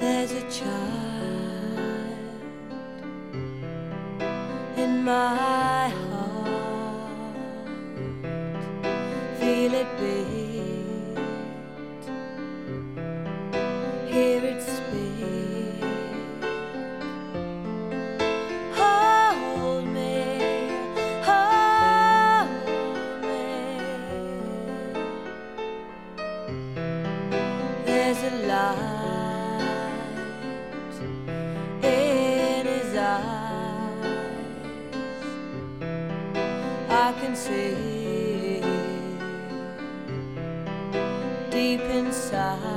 There's a child in my heart, feel it beat, hear it speak. Hold me, hold me. There's a light in his eyes, I can see deep inside.